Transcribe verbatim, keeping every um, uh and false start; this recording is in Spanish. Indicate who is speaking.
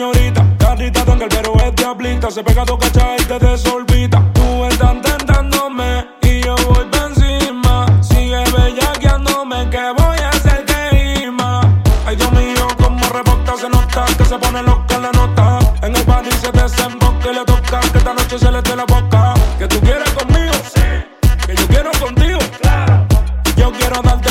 Speaker 1: señorita. Carita tangal, pero es diablita. Se pega tu cacha y te desorbita. Tú estás tentándome y yo voy pa' encima. Sigue bellaqueándome que voy a hacer que ima. Ay, Dios mío, como rebota, se nota que se pone loca la nota. En el party se desemboca y le toca que esta noche se le dé la boca. Que tú quieres conmigo, sí. Que yo quiero contigo, claro. Yo quiero darte